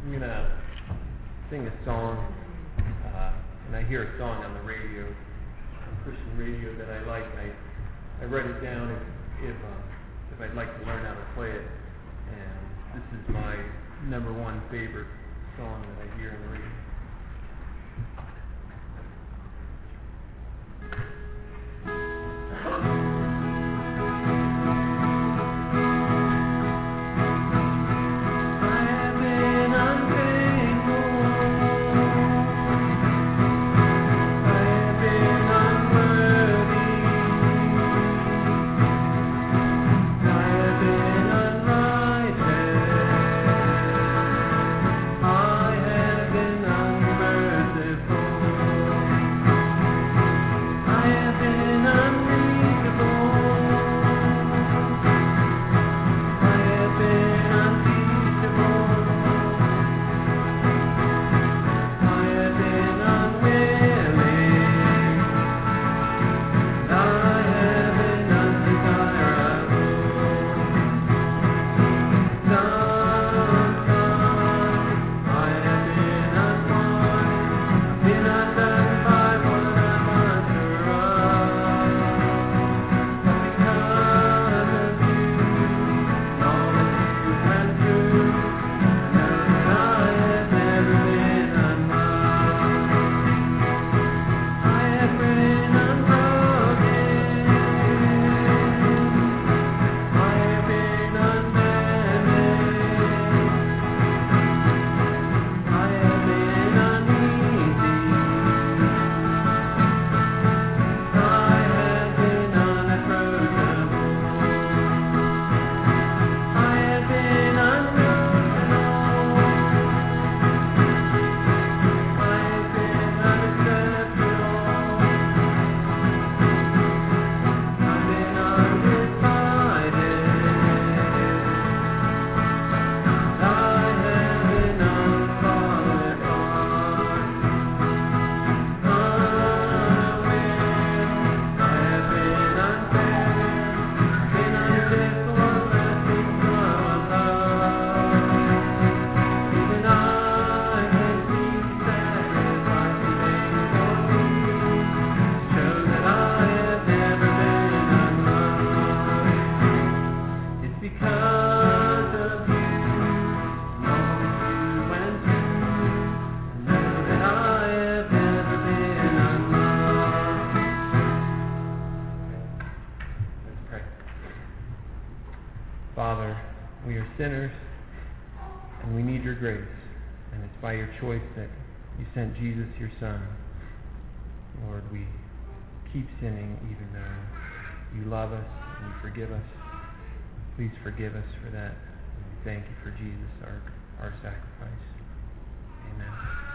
I'm going to sing a song, and I hear a song on the radio, on Christian radio that I like. I write it down if I'd like to learn how to play it. And this is my number one favorite song that I hear on the radio. Father, we are sinners, and we need your grace. And it's by your choice that you sent Jesus, your Son. Lord, we keep sinning even though you love us and you forgive us. Please forgive us for that. And we thank you for Jesus, our sacrifice. Amen.